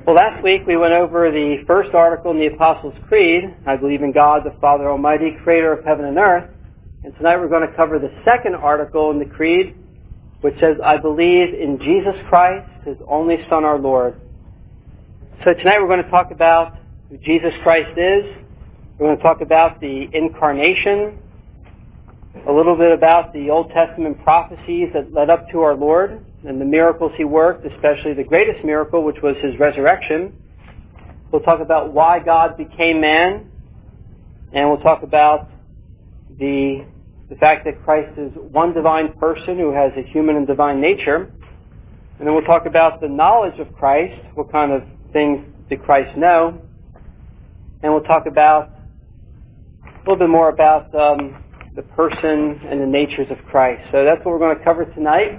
Well, last week we went over the first article in the Apostles' Creed, I believe in God the Father Almighty, creator of heaven and earth. And tonight we're going to cover the second article in the Creed, which says, I believe in Jesus Christ, His only Son, our Lord. So tonight we're going to talk about who Jesus Christ is. We're going to talk about the incarnation, a little bit about the Old Testament prophecies that led up to our Lord and the miracles He worked, especially the greatest miracle, which was His resurrection. We'll talk about why God became man, and we'll talk about the fact that Christ is one divine person who has a human and divine nature. And then we'll talk about the knowledge of Christ, what kind of things did Christ know, and we'll talk about a little bit more about the person and the natures of Christ. So that's what we're going to cover tonight.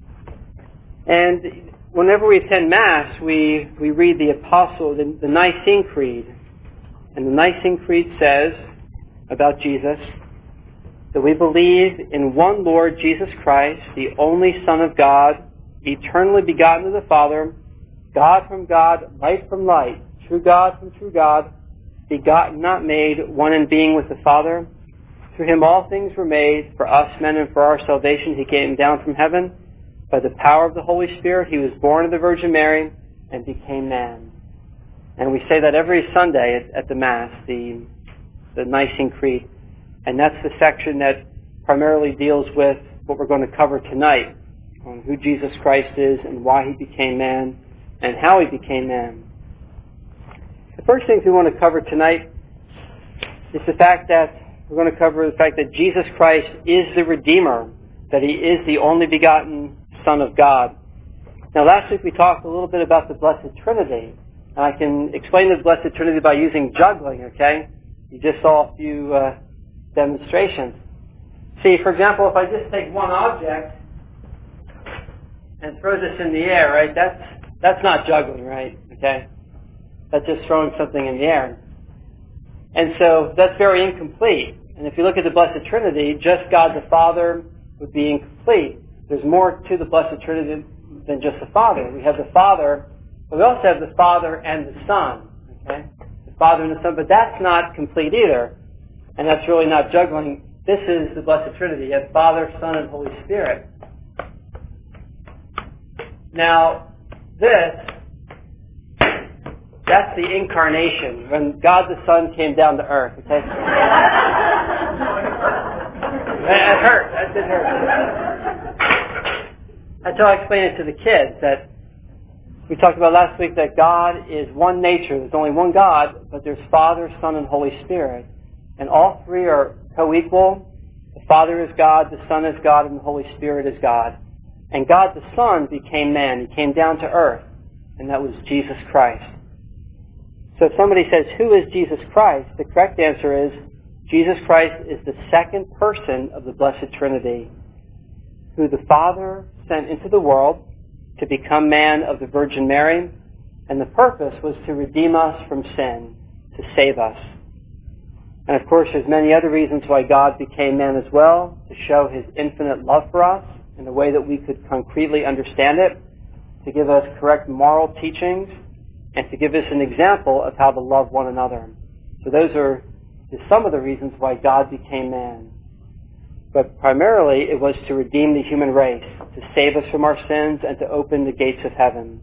And whenever we attend Mass, we read the the Nicene Creed. And the Nicene Creed says about Jesus that we believe in one Lord Jesus Christ, the only Son of God, eternally begotten of the Father, God from God, light from light, true God from true God, begotten, not made, one in being with the Father. Through Him all things were made, for us men and for our salvation. He came down from heaven. By the power of the Holy Spirit, He was born of the Virgin Mary and became man. And we say that every Sunday at the Mass, the Nicene Creed. And that's the section that primarily deals with what we're going to cover tonight, on who Jesus Christ is and why He became man and how He became man. The first things we want to cover tonight is the fact that we're going to cover the fact that Jesus Christ is the Redeemer, that He is the only begotten Son of God. Now, last week we talked a little bit about the Blessed Trinity, and I can explain the Blessed Trinity by using juggling, okay? You just saw a few demonstrations. See, for example, if I just take one object and throw this in the air, right, that's not juggling, right, okay? That's just throwing something in the air. And so that's very incomplete. And if you look at the Blessed Trinity, just God the Father would be incomplete. There's more to the Blessed Trinity than just the Father. We have the Father, but we also have the Father and the Son. Okay? The Father and the Son, but that's not complete either. And that's really not juggling. This is the Blessed Trinity. You have Father, Son, and Holy Spirit. Now, that's the incarnation, when God the Son came down to earth. Okay? That hurt. That did hurt. That's how I explain it to the kids, that we talked about last week that God is one nature. There's only one God, but there's Father, Son, and Holy Spirit. And all three are co-equal. The Father is God, the Son is God, and the Holy Spirit is God. And God the Son became man. He came down to earth, and that was Jesus Christ. So if somebody says, who is Jesus Christ? The correct answer is, Jesus Christ is the second person of the Blessed Trinity, who the Father sent into the world to become man of the Virgin Mary, and the purpose was to redeem us from sin, to save us. And of course, there's many other reasons why God became man as well, to show His infinite love for us in a way that we could concretely understand it, to give us correct moral teachings, and to give us an example of how to love one another. So those are just some of the reasons why God became man. But primarily, it was to redeem the human race, to save us from our sins, and to open the gates of heaven.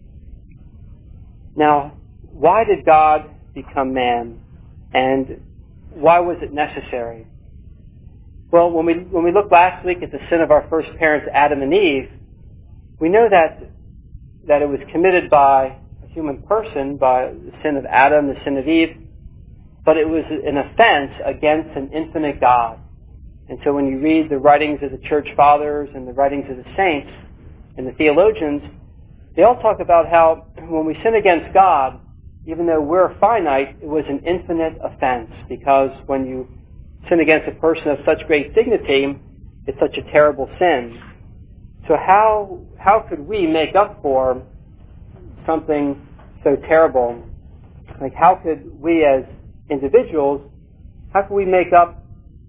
Now, why did God become man? And why was it necessary? Well, when we looked last week at the sin of our first parents, Adam and Eve, we know that it was committed by a human person, by the sin of Adam, the sin of Eve, but it was an offense against an infinite God. And so when you read the writings of the church fathers and the writings of the saints and the theologians, they all talk about how when we sin against God, even though we're finite, it was an infinite offense, because when you sin against a person of such great dignity, it's such a terrible sin. So how could we make up for something so terrible? Like, how could we as individuals, how could we make up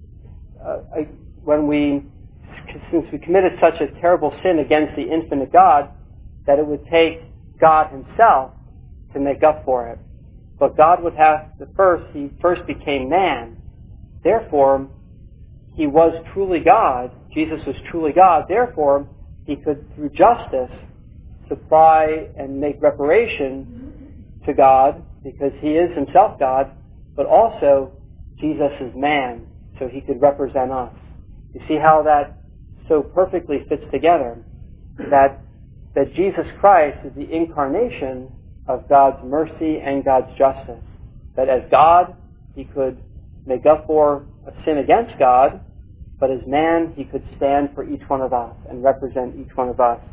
since we committed such a terrible sin against the infinite God, that it would take God Himself to make up for it. But God would have to he first became man. Therefore, he was truly God. Jesus was truly God. Therefore, he could, through justice, supply and make reparation to God, because he is himself God, but also Jesus is man, so he could represent us. You see how that so perfectly fits together, that Jesus Christ is the incarnation of God's mercy and God's justice. That as God, he could make up for a sin against God, but as man, he could stand for each one of us and represent each one of us.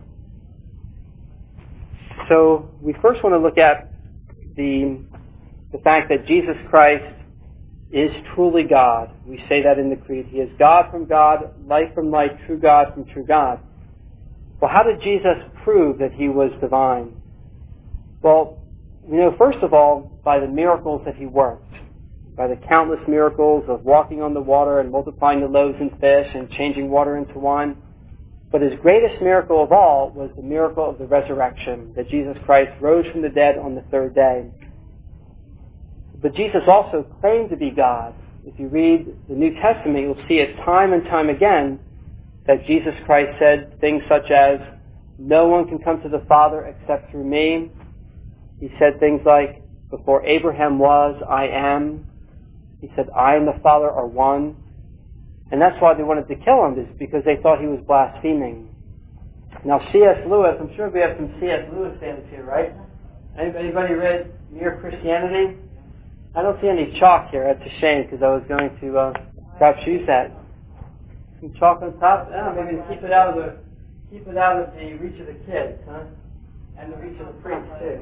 So we first want to look at the fact that Jesus Christ is truly God. We say that in the Creed. He is God from God, light from light, true God from true God. Well, how did Jesus prove that he was divine? Well, we know first of all by the miracles that he worked, by the countless miracles of walking on the water and multiplying the loaves and fish and changing water into wine. But his greatest miracle of all was the miracle of the resurrection, that Jesus Christ rose from the dead on the third day. But Jesus also claimed to be God. If you read the New Testament, you'll see it time and time again that Jesus Christ said things such as, "No one can come to the Father except through me." He said things like, "Before Abraham was, I am." He said, "I and the Father are one." And that's why they wanted to kill him, is because they thought he was blaspheming. Now C.S. Lewis, I'm sure we have some C.S. Lewis fans here, right? Anybody read Mere Christianity? I don't see any chalk here. That's a shame, because I was going to perhaps use that. Some chalk on top? Oh, maybe keep it out of the reach of the kids, huh? And the reach of the priests too.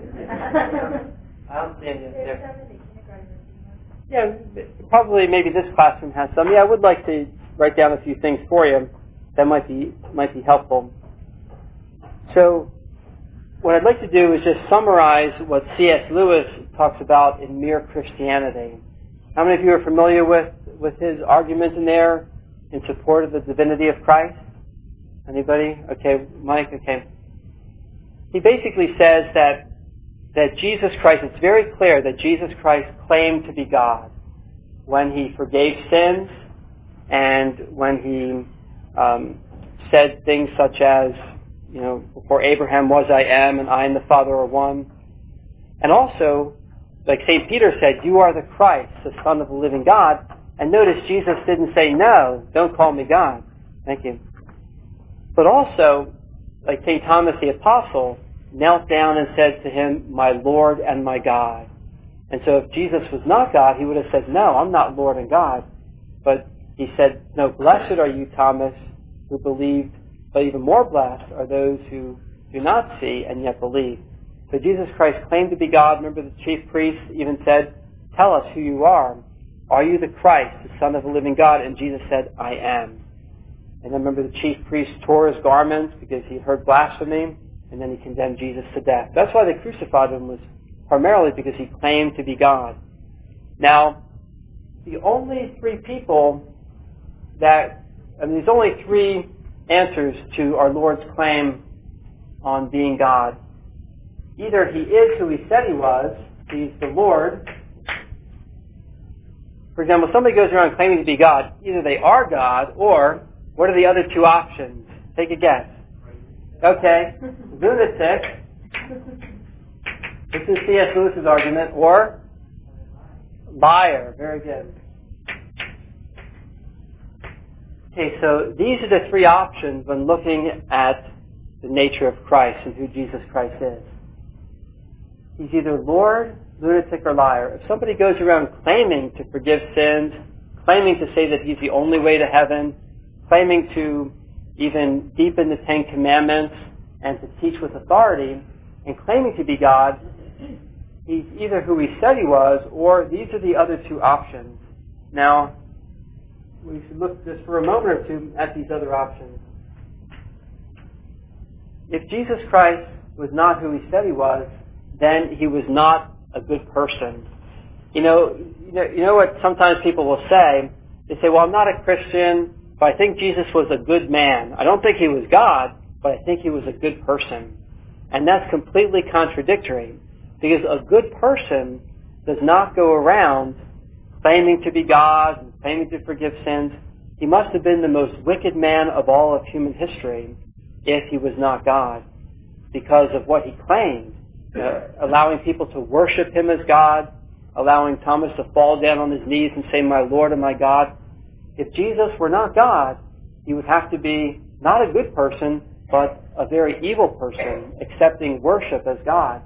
I don't see any up there. Yeah, probably maybe this classroom has some. Yeah, I would like to write down a few things for you that might be helpful. So, what I'd like to do is just summarize what C.S. Lewis talks about in Mere Christianity. How many of you are familiar with his argument in there in support of the divinity of Christ? Anybody? Okay, Mike, okay. He basically says that Jesus Christ, it's very clear that Jesus Christ claimed to be God when he forgave sins and when he said things such as, before Abraham was, I am, and I and the Father are one. And also, like St. Peter said, you are the Christ, the Son of the living God. And notice Jesus didn't say, no, don't call me God. Thank you. But also, like St. Thomas the Apostle, knelt down and said to him, my Lord and my God. And so if Jesus was not God, he would have said, no, I'm not Lord and God. But he said, no, blessed are you, Thomas, who believed, but even more blessed are those who do not see and yet believe. So Jesus Christ claimed to be God. Remember, the chief priest even said, tell us who you are. Are you the Christ, the Son of the living God? And Jesus said, I am. And then remember, the chief priest tore his garments because he heard blasphemy, and then he condemned Jesus to death. That's why they crucified him, was primarily because he claimed to be God. Now, the only three people there's only three answers to our Lord's claim on being God. Either he is who he said he was, he's the Lord. For example, somebody goes around claiming to be God, either they are God, or what are the other two options? Take a guess. Okay, lunatic. This is C.S. Lewis's argument, or liar. Very good. Okay, so these are the three options when looking at the nature of Christ and who Jesus Christ is. He's either Lord, lunatic, or liar. If somebody goes around claiming to forgive sins, claiming to say that he's the only way to heaven, claiming to even deepen the Ten Commandments and to teach with authority, and claiming to be God, he's either who he said he was, or these are the other two options. Now, we should look just for a moment or two at these other options. If Jesus Christ was not who he said he was, then he was not a good person. You know what sometimes people will say? They say, well, I'm not a Christian, but I think Jesus was a good man. I don't think he was God, but I think he was a good person. And that's completely contradictory. Because a good person does not go around claiming to be God and claiming to forgive sins. He must have been the most wicked man of all of human history if he was not God, because of what he claimed, allowing people to worship him as God, allowing Thomas to fall down on his knees and say, "My Lord and my God." If Jesus were not God, he would have to be not a good person, but a very evil person, accepting worship as God.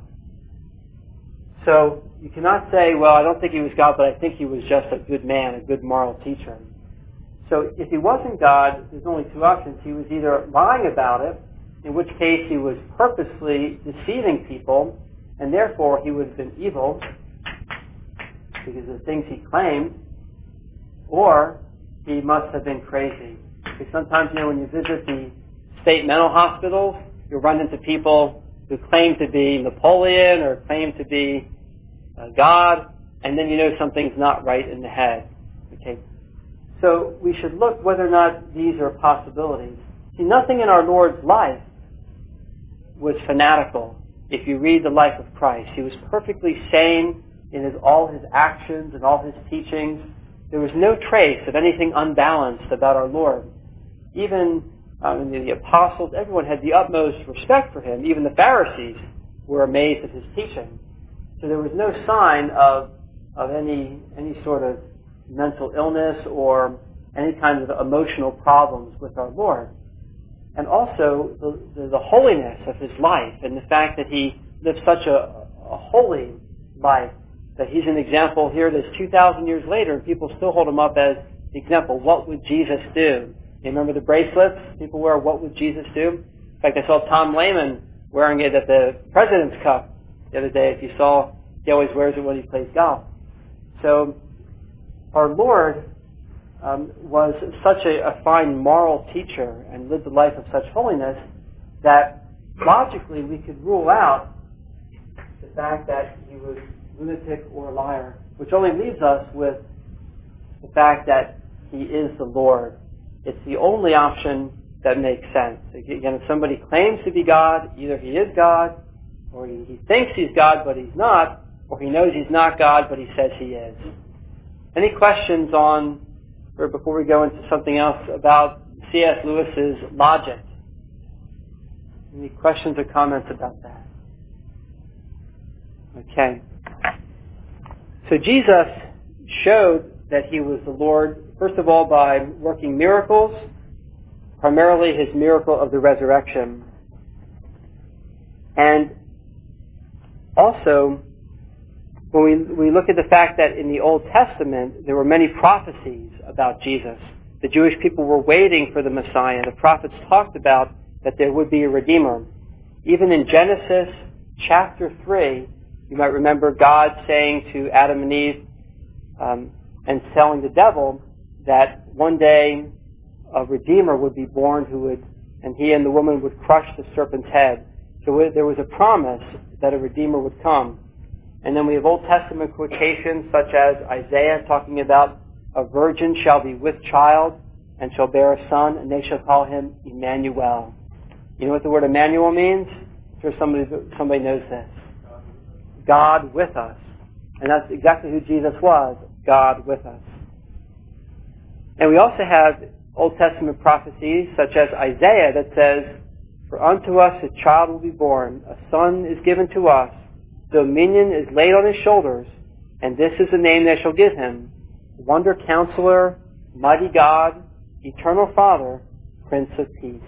So you cannot say, well, I don't think he was God, but I think he was just a good man, a good moral teacher. So if he wasn't God, there's only two options. He was either lying about it, in which case he was purposely deceiving people, and therefore he would have been evil because of the things he claimed, or he must have been crazy. Because sometimes, when you visit the state mental hospitals, you'll run into people who claim to be Napoleon or claim to be God, and then something's not right in the head. Okay, so we should look whether or not these are possibilities. See, nothing in our Lord's life was fanatical. If you read the life of Christ, he was perfectly sane in all his actions and all his teachings. There was no trace of anything unbalanced about our Lord. Even the apostles, everyone had the utmost respect for him. Even the Pharisees were amazed at his teaching. So there was no sign of any sort of mental illness or any kind of emotional problems with our Lord. And also the holiness of his life and the fact that he lived such a holy life, that he's an example here. It is 2,000 years later, and people still hold him up as the example. What would Jesus do? You remember the bracelets people wear? What would Jesus do? In fact, I saw Tom Lehman wearing it at the President's Cup the other day. If you saw, he always wears it when he plays golf. So our Lord was such a fine moral teacher and lived a life of such holiness that logically we could rule out the fact that he was lunatic or a liar, which only leaves us with the fact that he is the Lord. It's the only option that makes sense. Again, if somebody claims to be God, either he is God, or he thinks he's God but he's not, or he knows he's not God but he says he is. Any questions or before we go into something else, about C.S. Lewis's logic? Any questions or comments about that? Okay. So Jesus showed that he was the Lord, first of all, by working miracles, primarily his miracle of the resurrection. And also, when we look at the fact that in the Old Testament, there were many prophecies about Jesus. The Jewish people were waiting for the Messiah. The prophets talked about that there would be a Redeemer. Even in Genesis chapter 3, you might remember God saying to Adam and Eve, and telling the devil that one day a Redeemer would be born and he and the woman would crush the serpent's head. So there was a promise that a Redeemer would come. And then we have Old Testament quotations such as Isaiah talking about a virgin shall be with child and shall bear a son, and they shall call him Emmanuel. You know what the word Emmanuel means? I'm sure somebody knows this. God with us. And that's exactly who Jesus was, God with us. And we also have Old Testament prophecies such as Isaiah that says, "For unto us a child will be born, a son is given to us, dominion is laid on his shoulders, and this is the name they shall give him, Wonder Counselor, Mighty God, Eternal Father, Prince of Peace."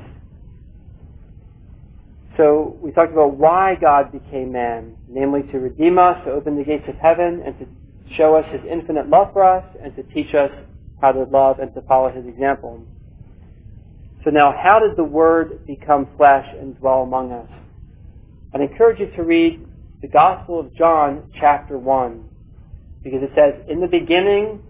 So we talked about why God became man, namely to redeem us, to open the gates of heaven, and to show us his infinite love for us, and to teach us how to love and to follow his example. So now, how did the Word become flesh and dwell among us? I'd encourage you to read the Gospel of John, chapter 1, because it says, In the beginning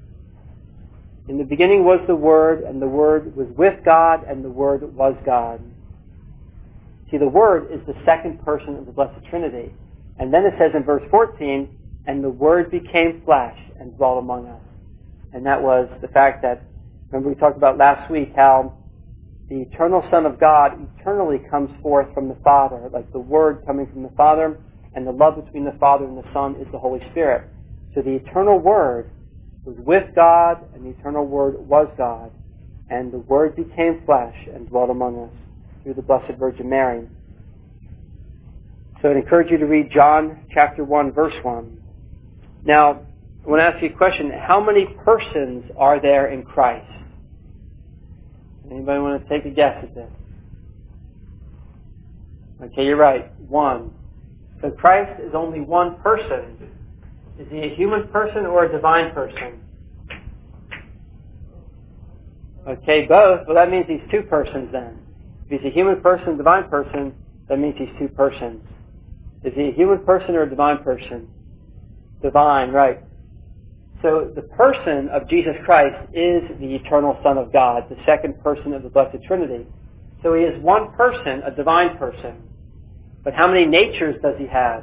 was the Word, and the Word was with God, and the Word was God. See, the Word is the second person of the Blessed Trinity. And then it says in verse 14, and the Word became flesh and dwelt among us. And that was the fact that, remember we talked about last week how the eternal Son of God eternally comes forth from the Father, like the Word coming from the Father. and the love between the Father and the Son is the Holy Spirit. So the eternal Word was with God, and the eternal Word was God. And the Word became flesh and dwelt among us through the Blessed Virgin Mary. So I'd encourage you to read John chapter 1, verse 1. Now, I want to ask you a question. How many persons are there in Christ? Anybody want to take a guess at this? Okay, you're right. One. So Christ is only one person. Is he a human person or a divine person? Okay, both. Well, that means he's two persons then. If he's a human person, divine person, that means he's two persons. Is he a human person or a divine person? Divine, right. So the person of Jesus Christ is the eternal Son of God, the second person of the Blessed Trinity. So he is one person, a divine person. But how many natures does he have?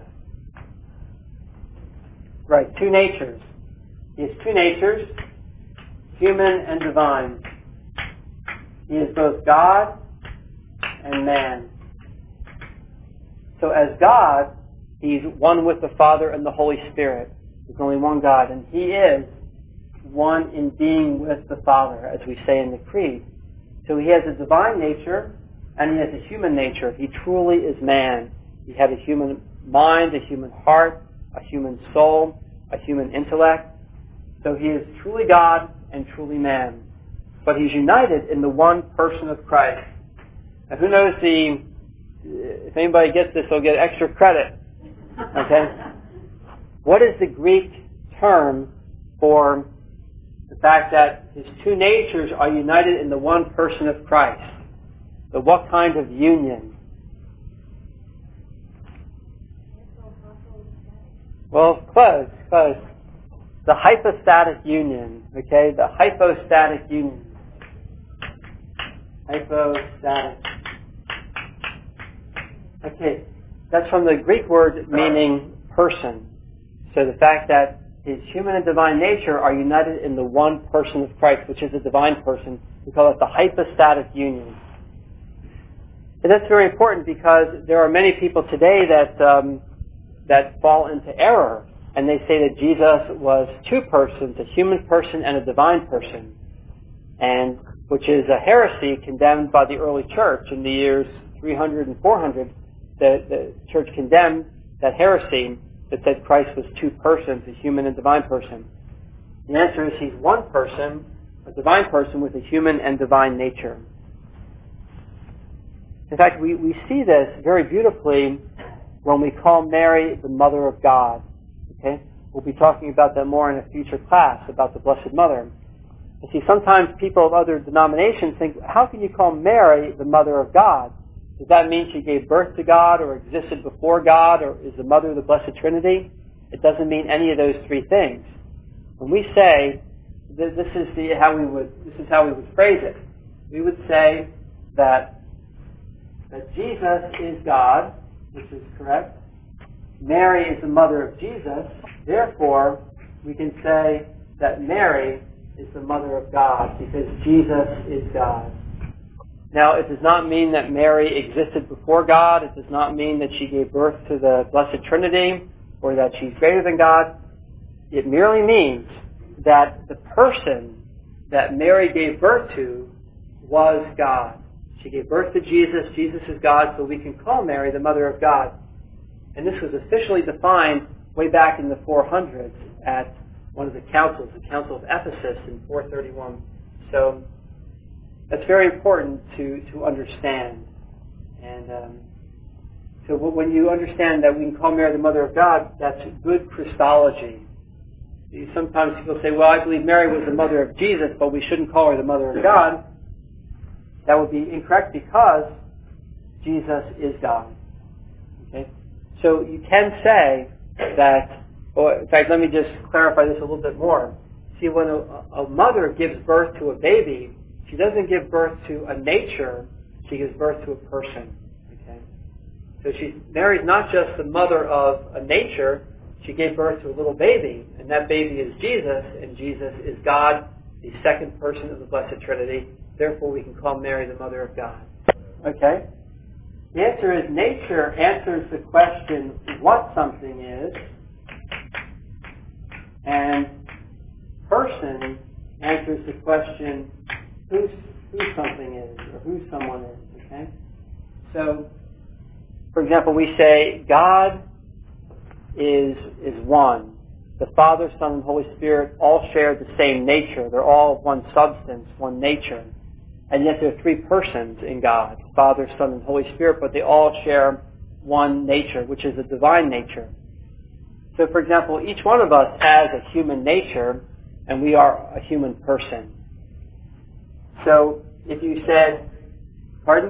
Right, two natures. He has two natures, human and divine. He is both God and man. So as God, he's one with the Father and the Holy Spirit. There's only one God, and he is one in being with the Father, as we say in the Creed. So he has a divine nature, and he has a human nature. He truly is man. He had a human mind, a human heart, a human soul, a human intellect. So he is truly God and truly man. But he's united in the one person of Christ. Now who knows if anybody gets this, they'll get extra credit. Okay? What is the Greek term for the fact that his two natures are united in the one person of Christ? So what kind of union? Well, close. The hypostatic union, okay? The hypostatic union. Hypostatic. Okay, that's from the Greek word meaning person. So the fact that his human and divine nature are united in the one person of Christ, which is a divine person, we call it the hypostatic union. And that's very important because there are many people today that fall into error, and they say that Jesus was two persons, a human person and a divine person, and which is a heresy condemned by the early church in the years 300 and 400. The church condemned that heresy that said Christ was two persons, a human and divine person. The answer is he's one person, a divine person with a human and divine nature. In fact, we see this very beautifully when we call Mary the Mother of God. Okay? We'll be talking about that more in a future class, about the Blessed Mother. You see, sometimes people of other denominations think, how can you call Mary the Mother of God? Does that mean she gave birth to God or existed before God or is the Mother of the Blessed Trinity? It doesn't mean any of those three things. When we say, this is how we would phrase it. We would say that Jesus is God, which is correct. Mary is the mother of Jesus. Therefore, we can say that Mary is the mother of God because Jesus is God. Now, it does not mean that Mary existed before God. It does not mean that she gave birth to the Blessed Trinity or that she's greater than God. It merely means that the person that Mary gave birth to was God. She gave birth to Jesus. Jesus is God, so we can call Mary the Mother of God. And this was officially defined way back in the 400s at one of the councils, the Council of Ephesus in 431. So that's very important to understand. And so when you understand that we can call Mary the Mother of God, that's good Christology. Sometimes people say, well, I believe Mary was the mother of Jesus, but we shouldn't call her the Mother of God. That would be incorrect because Jesus is God. Okay? So you can say that, or in fact, let me just clarify this a little bit more. See, when a mother gives birth to a baby, she doesn't give birth to a nature, she gives birth to a person. Okay? So Mary's not just the mother of a nature, she gave birth to a little baby, and that baby is Jesus, and Jesus is God, the second person of the Blessed Trinity. Therefore, we can call Mary the Mother of God. Okay? The answer is nature answers the question what something is, and person answers the question who something is or who someone is. Okay? So, for example, we say God is one. The Father, Son, and Holy Spirit all share the same nature. They're all one substance, one nature. And yet there are three persons in God, Father, Son, and Holy Spirit, but they all share one nature, which is a divine nature. So, for example, each one of us has a human nature, and we are a human person. So, if you said, pardon?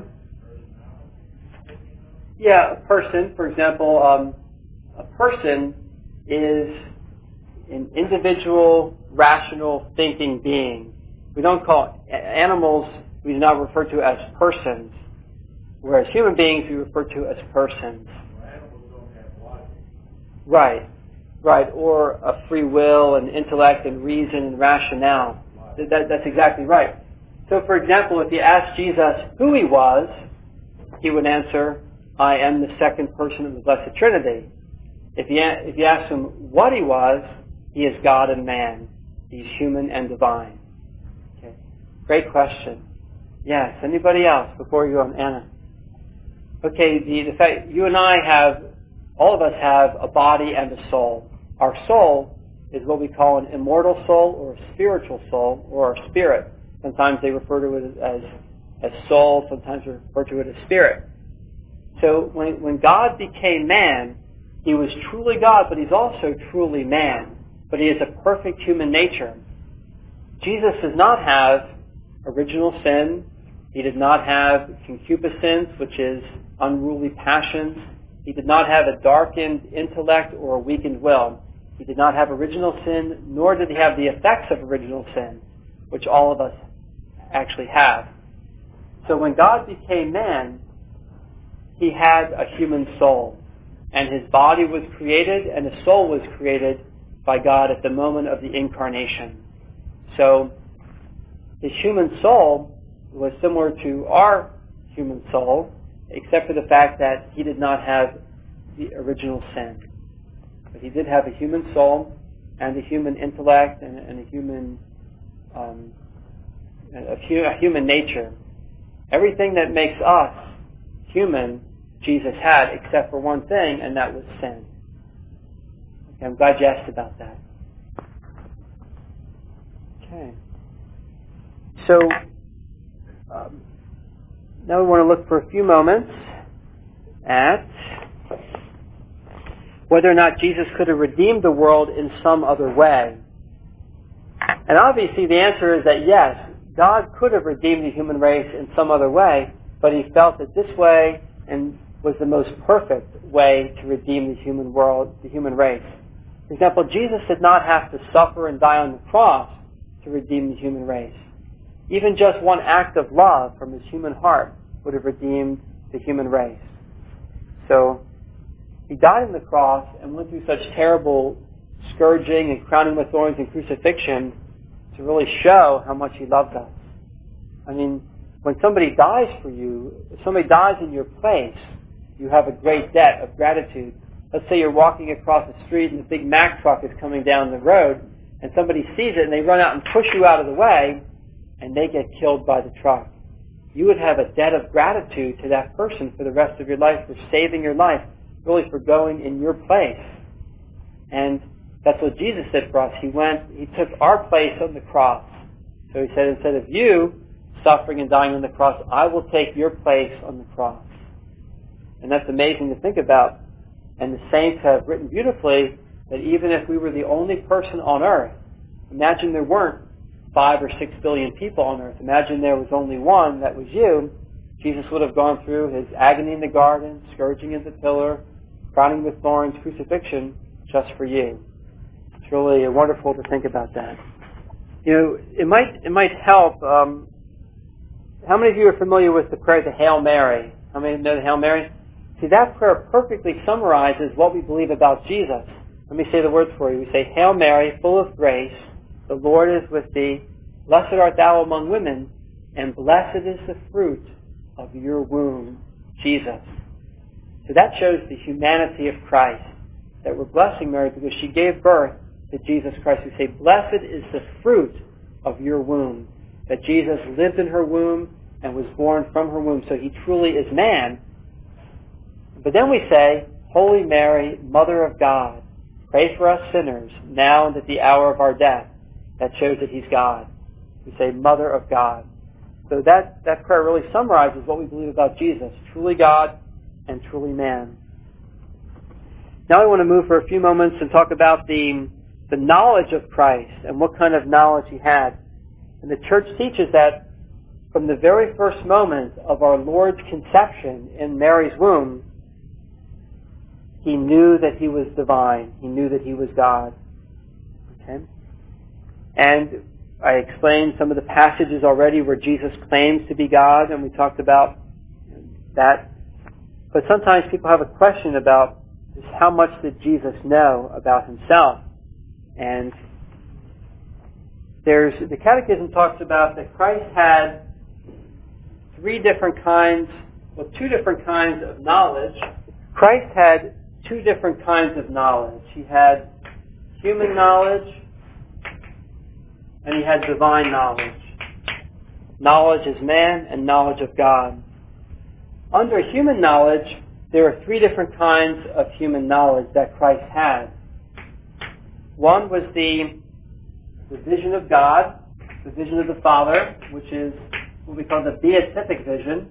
Yeah, a person, for example, a person is an individual, rational, thinking being. We don't call animals, we do not refer to as persons, whereas human beings we refer to as persons. Animals don't have logic. Right, or a free will and intellect and reason and rationale. That's exactly right. So, for example, if you ask Jesus who he was, he would answer, I am the second person of the Blessed Trinity. If you ask him what he was, he is God and man. He's human and divine. Okay. Great question. Yes, anybody else before you go on? Anna. Okay, the fact you and I have, all of us have a body and a soul. Our soul is what we call an immortal soul or a spiritual soul or our spirit. Sometimes they refer to it as soul, sometimes they refer to it as spirit. So when God became man, he was truly God, but he's also truly man. But he has a perfect human nature. Jesus does not have original sin. He did not have concupiscence, which is unruly passions. He did not have a darkened intellect or a weakened will. He did not have original sin, nor did he have the effects of original sin, which all of us actually have. So when God became man, he had a human soul. And his body was created and his soul was created by God at the moment of the incarnation. So his human soul was similar to our human soul, except for the fact that he did not have the original sin. But he did have a human soul and a human intellect and a human nature. Everything that makes us human, Jesus had, except for one thing, and that was sin. Okay, I'm glad you asked about that. Okay. So, now we want to look for a few moments at whether or not Jesus could have redeemed the world in some other way. And obviously the answer is that yes, God could have redeemed the human race in some other way, but he felt that this way and was the most perfect way to redeem the human world, the human race. For example, Jesus did not have to suffer and die on the cross to redeem the human race. Even just one act of love from his human heart would have redeemed the human race. So, he died on the cross and went through such terrible scourging and crowning with thorns and crucifixion to really show how much he loved us. I mean, when somebody dies for you, if somebody dies in your place, you have a great debt of gratitude. Let's say you're walking across the street and a big Mack truck is coming down the road, and somebody sees it and they run out and push you out of the way, and they get killed by the truck. You would have a debt of gratitude to that person for the rest of your life, for saving your life, really for going in your place. And that's what Jesus did for us. He took our place on the cross. So he said, instead of you suffering and dying on the cross, I will take your place on the cross. And that's amazing to think about. And the saints have written beautifully that even if we were the only person on earth, imagine there weren't 5 or 6 billion people on earth. Imagine there was only one, that was you. Jesus would have gone through his agony in the garden, scourging in the pillar, crowning with thorns, crucifixion, just for you. It's really wonderful to think about that. You know, it might help. How many of you are familiar with the prayer, the Hail Mary? How many know the Hail Mary? See, that prayer perfectly summarizes what we believe about Jesus. Let me say the words for you. We say, Hail Mary, full of grace, the Lord is with thee. Blessed art thou among women, and blessed is the fruit of your womb, Jesus. So that shows the humanity of Christ, that we're blessing Mary because she gave birth to Jesus Christ. We say, blessed is the fruit of your womb, that Jesus lived in her womb and was born from her womb, so he truly is man. But then we say, Holy Mary, Mother of God, pray for us sinners, now and at the hour of our death. That shows that he's God. We say, Mother of God. So that prayer really summarizes what we believe about Jesus, truly God and truly man. Now I want to move for a few moments and talk about the knowledge of Christ and what kind of knowledge he had. And the church teaches that from the very first moment of our Lord's conception in Mary's womb, he knew that he was divine. He knew that he was God. Okay? And I explained some of the passages already where Jesus claims to be God, and we talked about that. But sometimes people have a question about just how much did Jesus know about himself. And the Catechism talks about that Christ had two different kinds of knowledge. Christ had two different kinds of knowledge. He had human knowledge and he had divine knowledge. Knowledge as man and knowledge of God. Under human knowledge, there are three different kinds of human knowledge that Christ had. One was the vision of God, the vision of the Father, which is what we call the beatific vision.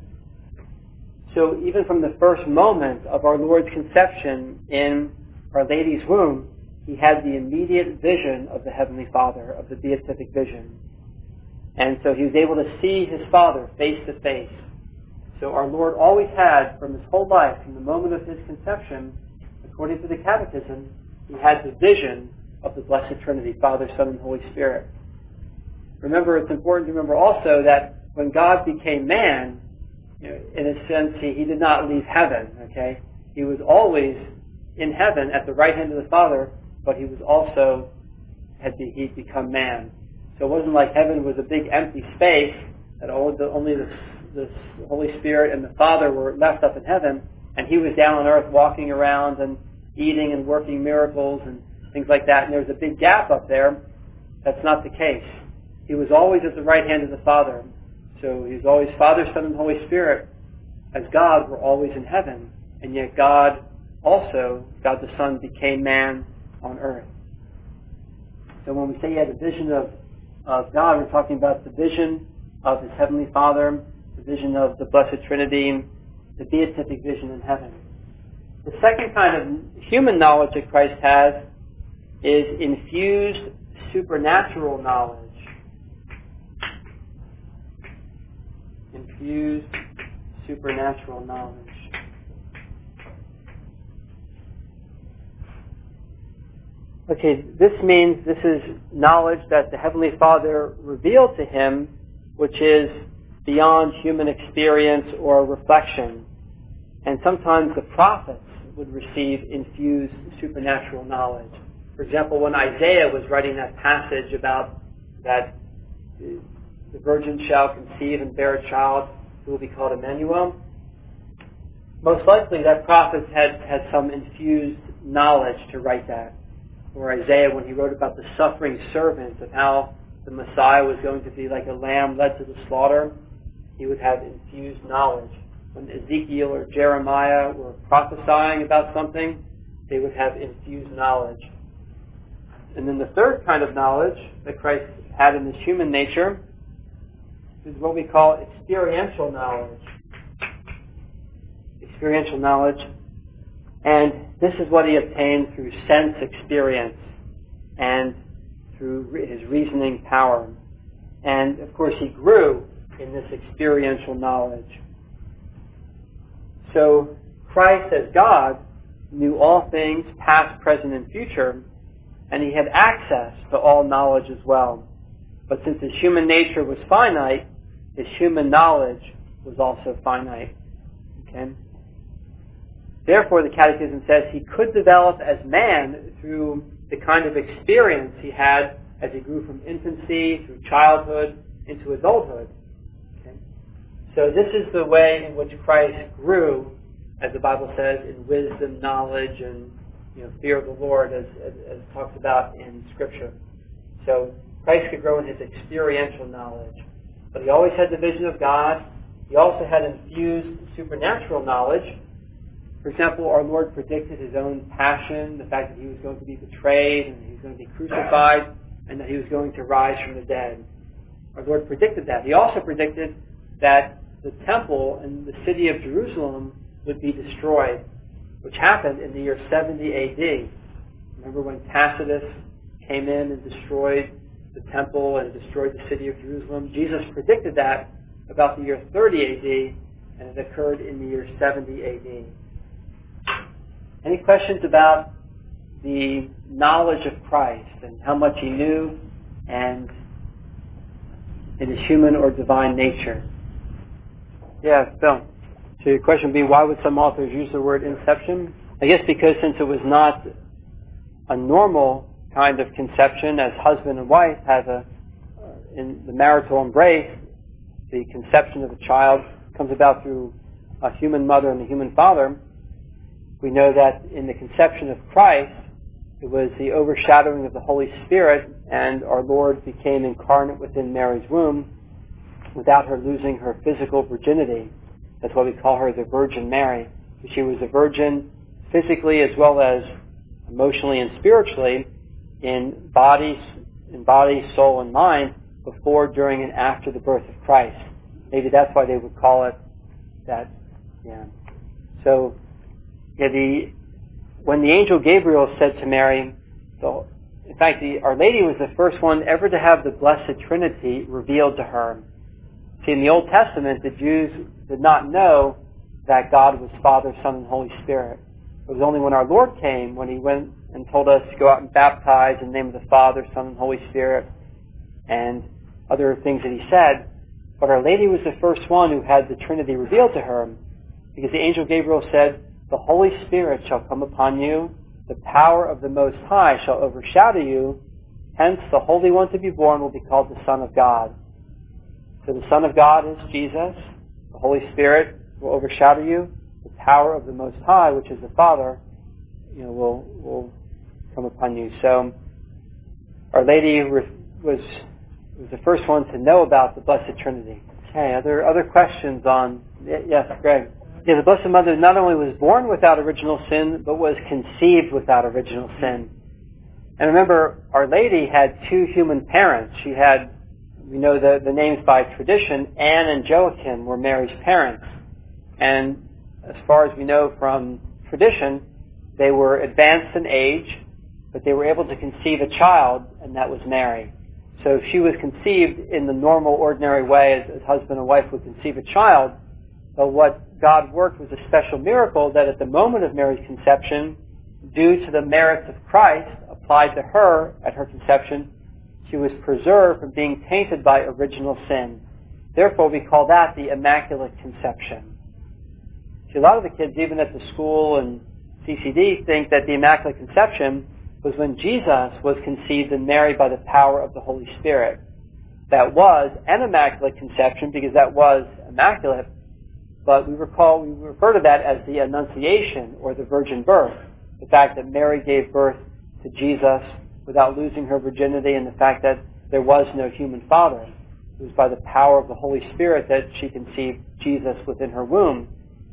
So even from the first moment of our Lord's conception in Our Lady's womb, he had the immediate vision of the Heavenly Father, of the beatific vision. And so he was able to see his Father face to face. So our Lord always had, from his whole life, from the moment of his conception, according to the Catechism, he had the vision of the Blessed Trinity, Father, Son, and Holy Spirit. Remember, it's important to remember also that when God became man, in a sense, he did not leave heaven, okay? He was always in heaven at the right hand of the Father, but he was also, he'd become man. So it wasn't like heaven was a big empty space that only the Holy Spirit and the Father were left up in heaven, and he was down on earth walking around and eating and working miracles and things like that, and there was a big gap up there. That's not the case. He was always at the right hand of the Father. So he was always Father, Son, and Holy Spirit. As God, were always in heaven. And yet God the Son, became man on earth. So when we say he had a vision of God, we're talking about the vision of his Heavenly Father, the vision of the Blessed Trinity, the beatific vision in heaven. The second kind of human knowledge that Christ has is infused supernatural knowledge. Infused supernatural knowledge. Okay, this means this is knowledge that the Heavenly Father revealed to him, which is beyond human experience or reflection. And sometimes the prophets would receive infused supernatural knowledge. For example, when Isaiah was writing that passage about that the virgin shall conceive and bear a child who will be called Emmanuel, most likely that prophet had some infused knowledge to write that. Or Isaiah, when he wrote about the suffering servant, of how the Messiah was going to be like a lamb led to the slaughter, he would have infused knowledge. When Ezekiel or Jeremiah were prophesying about something, they would have infused knowledge. And then the third kind of knowledge that Christ had in his human nature is what we call experiential knowledge. Experiential knowledge. And this is what he obtained through sense experience and through his reasoning power. And, of course, he grew in this experiential knowledge. So Christ, as God, knew all things, past, present, and future, and he had access to all knowledge as well. But since his human nature was finite, his human knowledge was also finite. Okay? Therefore, the Catechism says he could develop as man through the kind of experience he had as he grew from infancy through childhood into adulthood. Okay? So this is the way in which Christ grew as the Bible says, in wisdom, knowledge, and fear of the Lord, as talks about in Scripture. So Christ could grow in his experiential knowledge. But he always had the vision of God. He also had infused supernatural knowledge. For example, our Lord predicted his own passion, the fact that he was going to be betrayed, and he was going to be crucified, and that he was going to rise from the dead. Our Lord predicted that. He also predicted that the temple and the city of Jerusalem would be destroyed, which happened in the year 70 A.D. Remember when Tacitus came in and destroyed the temple and destroyed the city of Jerusalem? Jesus predicted that about the year 30 A.D., and it occurred in the year 70 A.D. Any questions about the knowledge of Christ and how much he knew and in his human or divine nature? Yeah, Bill. So your question would be, why would some authors use the word inception? I guess because since it was not a normal kind of conception, as husband and wife have in the marital embrace, the conception of a child comes about through a human mother and a human father. We know that in the conception of Christ, it was the overshadowing of the Holy Spirit, and our Lord became incarnate within Mary's womb without her losing her physical virginity. That's why we call her the Virgin Mary. She was a virgin physically as well as emotionally and spiritually in body, soul, and mind before, during, and after the birth of Christ. Maybe that's why they would call it that. Yeah. So, when the angel Gabriel said to Mary, in fact, Our Lady was the first one ever to have the Blessed Trinity revealed to her. See, in the Old Testament, the Jews did not know that God was Father, Son, and Holy Spirit. It was only when our Lord came, when he went and told us to go out and baptize in the name of the Father, Son, and Holy Spirit, and other things that he said. But Our Lady was the first one who had the Trinity revealed to her, because the angel Gabriel said, "The Holy Spirit shall come upon you, the power of the Most High shall overshadow you, hence the Holy One to be born will be called the Son of God." So the Son of God is Jesus. The Holy Spirit will overshadow you. The power of the Most High, which is the Father, will come upon you. So Our Lady was the first one to know about the Blessed Trinity. Okay, other questions on? Yes, Greg. Yeah, the Blessed Mother not only was born without original sin, but was conceived without original sin. And remember, Our Lady had two human parents. She had, we know the names by tradition, Anne and Joachim were Mary's parents. And as far as we know from tradition, they were advanced in age, but they were able to conceive a child, and that was Mary. So she was conceived in the normal, ordinary way as husband and wife would conceive a child. But what God worked was a special miracle that at the moment of Mary's conception, due to the merits of Christ applied to her at her conception, she was preserved from being tainted by original sin. Therefore, we call that the Immaculate Conception. See, a lot of the kids, even at the school and CCD, think that the Immaculate Conception was when Jesus was conceived in Mary by the power of the Holy Spirit. That was an Immaculate Conception because that was immaculate, but we refer to that as the Annunciation or the Virgin Birth. The fact that Mary gave birth to Jesus without losing her virginity, and the fact that there was no human father. It was by the power of the Holy Spirit that she conceived Jesus within her womb.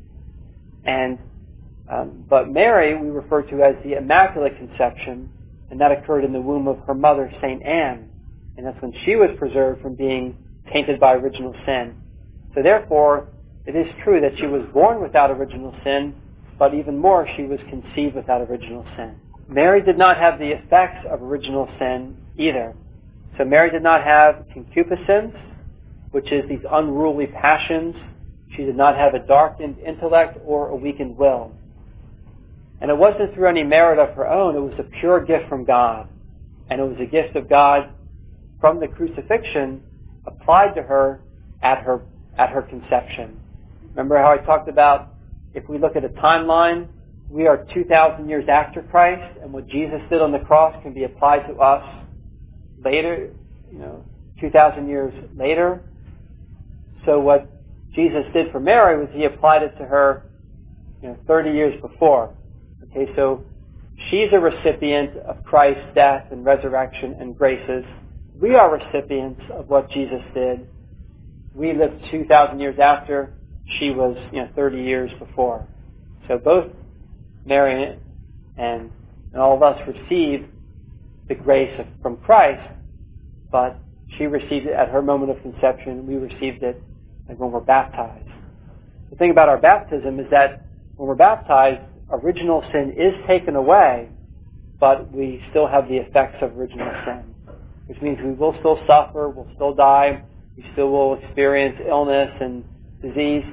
But Mary we refer to as the Immaculate Conception, and that occurred in the womb of her mother, St. Anne. And that's when she was preserved from being tainted by original sin. So therefore, it is true that she was born without original sin, but even more, she was conceived without original sin. Mary did not have the effects of original sin either. So Mary did not have concupiscence, which is these unruly passions. She did not have a darkened intellect or a weakened will. And it wasn't through any merit of her own. It was a pure gift from God. And it was a gift of God from the crucifixion applied to her at her conception. Remember how I talked about, if we look at a timeline, we are 2,000 years after Christ, and what Jesus did on the cross can be applied to us later, 2,000 years later. So what Jesus did for Mary was he applied it to her 30 years before. Okay, so she's a recipient of Christ's death and resurrection and graces. We are recipients of what Jesus did. We lived 2,000 years after. She was 30 years before. So both Mary and all of us received the grace from Christ, but she received it at her moment of conception. We received it when we're baptized. The thing about our baptism is that when we're baptized, original sin is taken away, but we still have the effects of original sin, which means we will still suffer, we'll still die, we still will experience illness and disease,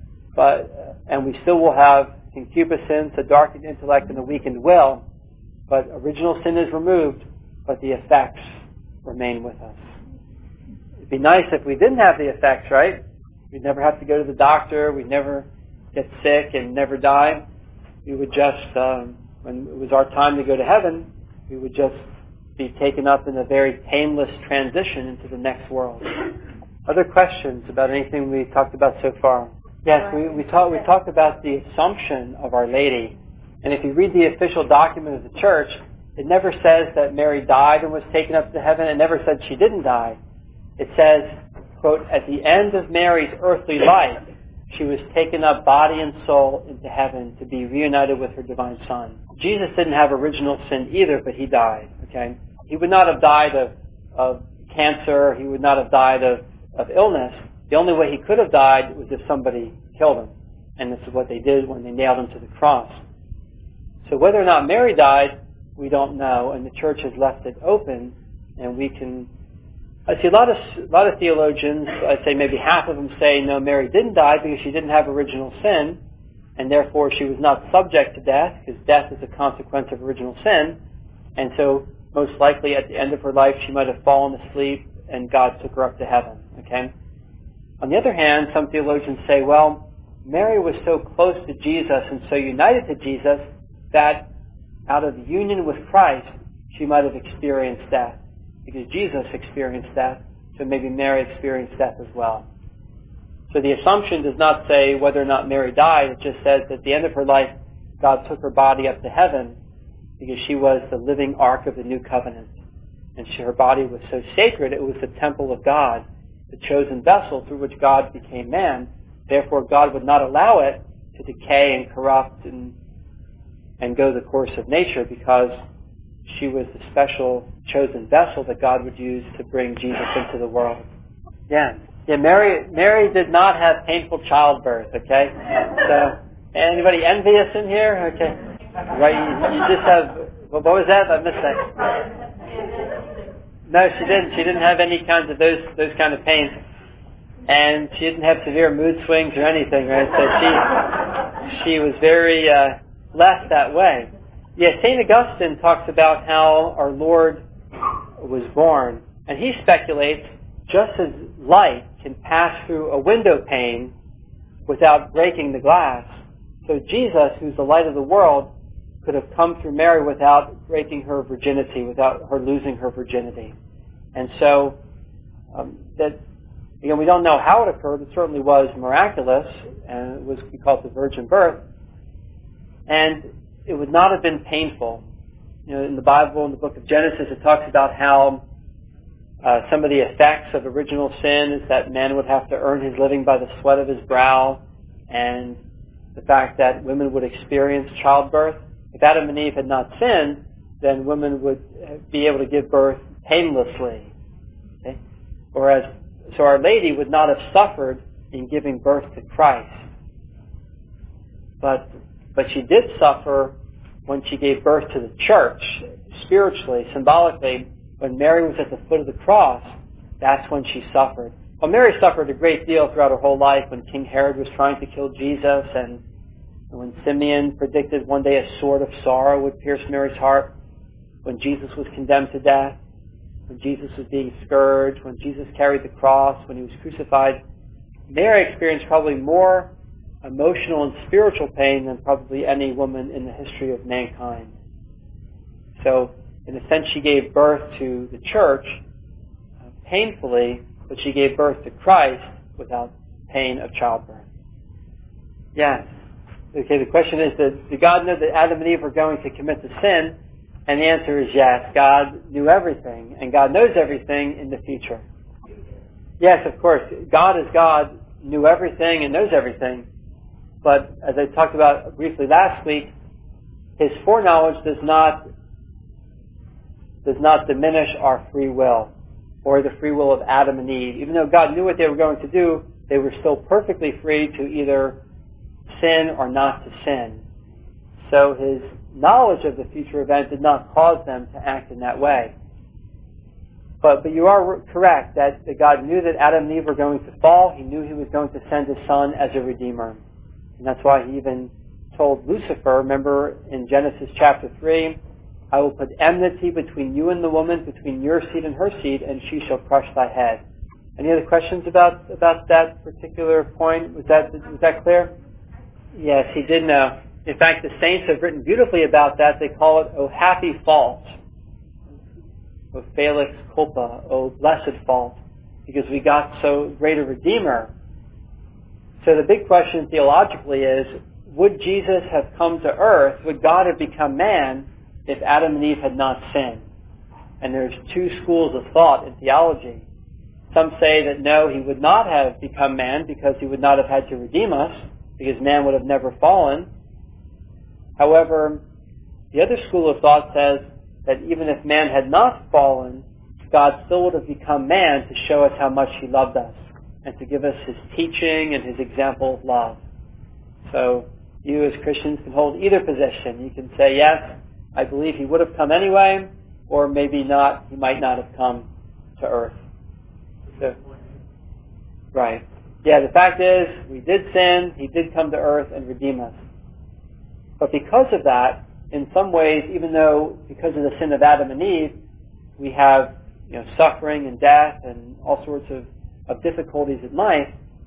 and we still will have concupiscence, a darkened intellect, and a weakened will, but original sin is removed, but the effects remain with us. It'd be nice if we didn't have the effects, right? We'd never have to go to the doctor, we'd never get sick and never die. We would just, when it was our time to go to heaven, we would just be taken up in a very painless transition into the next world. Other questions about anything we talked about so far? Yes, we talked about the Assumption of Our Lady. And if you read the official document of the Church, it never says that Mary died and was taken up to heaven. It never said she didn't die. It says, quote, at the end of Mary's earthly life, she was taken up body and soul into heaven to be reunited with her divine Son. Jesus didn't have original sin either, but he died. Okay, he would not have died of cancer. He would not have died of illness. The only way he could have died was if somebody killed him, and this is what they did when they nailed him to the cross. So whether or not Mary died, we don't know, and the Church has left it open, and we can. I see a lot of theologians, I'd say maybe half of them say, no, Mary didn't die because she didn't have original sin, and therefore she was not subject to death, because death is a consequence of original sin, and so most likely at the end of her life she might have fallen asleep and God took her up to heaven. Okay. On the other hand, some theologians say, well, Mary was so close to Jesus and so united to Jesus that out of union with Christ she might have experienced death. Because Jesus experienced death, so maybe Mary experienced death as well. So the Assumption does not say whether or not Mary died. It just says that at the end of her life, God took her body up to heaven because she was the living ark of the new covenant. And her body was so sacred, it was the temple of God, the chosen vessel through which God became man. Therefore, God would not allow it to decay and corrupt and go the course of nature, because she was the special chosen vessel that God would use to bring Jesus into the world. Yeah, Mary did not have painful childbirth, okay? So, anybody envious in here? Okay. Right, you just have, what was that? I missed that. No, she didn't. She didn't have any kinds of those kind of pains. And she didn't have severe mood swings or anything, right? So she was very blessed that way. Yeah, St. Augustine talks about how our Lord was born, and he speculates just as light can pass through a window pane without breaking the glass, so Jesus, who's the light of the world, could have come through Mary without breaking her virginity, without her losing her virginity. And so, we don't know how it occurred. It certainly was miraculous, and we call it the virgin birth. And it would not have been painful. In the Bible, in the book of Genesis, it talks about how some of the effects of original sin is that man would have to earn his living by the sweat of his brow, and the fact that women would experience childbirth. If Adam and Eve had not sinned, then women would be able to give birth painlessly. Okay? So Our Lady would not have suffered in giving birth to Christ. But she did suffer when she gave birth to the church, spiritually, symbolically. When Mary was at the foot of the cross, that's when she suffered. Well, Mary suffered a great deal throughout her whole life when King Herod was trying to kill Jesus, and when Simeon predicted one day a sword of sorrow would pierce Mary's heart, when Jesus was condemned to death, when Jesus was being scourged, when Jesus carried the cross, when he was crucified. Mary experienced probably more emotional and spiritual pain than probably any woman in the history of mankind. So, in a sense, she gave birth to the church painfully, but she gave birth to Christ without pain of childbirth. Yes. Okay, the question is, did God know that Adam and Eve were going to commit the sin? And the answer is yes. God knew everything, and God knows everything in the future. Yes, of course. God is God, knew everything and knows everything. But as I talked about briefly last week, His foreknowledge does not diminish our free will or the free will of Adam and Eve. Even though God knew what they were going to do, they were still perfectly free to either sin or not to sin. So His knowledge of the future event did not cause them to act in that way. But you are correct that God knew that Adam and Eve were going to fall. He knew He was going to send His Son as a Redeemer. And that's why He even told Lucifer, remember in Genesis chapter 3, I will put enmity between you and the woman, between your seed and her seed, and she shall crush thy head. Any other questions about that particular point? Was that clear? Yes, He did know. In fact, the saints have written beautifully about that. They call it, O happy fault. O felix culpa, O blessed fault, because we got so great a Redeemer. So the big question theologically is, would Jesus have come to earth, would God have become man if Adam and Eve had not sinned? And there's two schools of thought in theology. Some say that no, He would not have become man because He would not have had to redeem us, because man would have never fallen. However, the other school of thought says that even if man had not fallen, God still would have become man to show us how much He loved us and to give us His teaching and His example of love. So you as Christians can hold either position. You can say, yes, I believe He would have come anyway, or maybe not, He might not have come to earth. So, right. Yeah, the fact is, we did sin, He did come to earth and redeem us. But because of that, in some ways, even though because of the sin of Adam and Eve, we have suffering and death and all sorts of difficulties in life,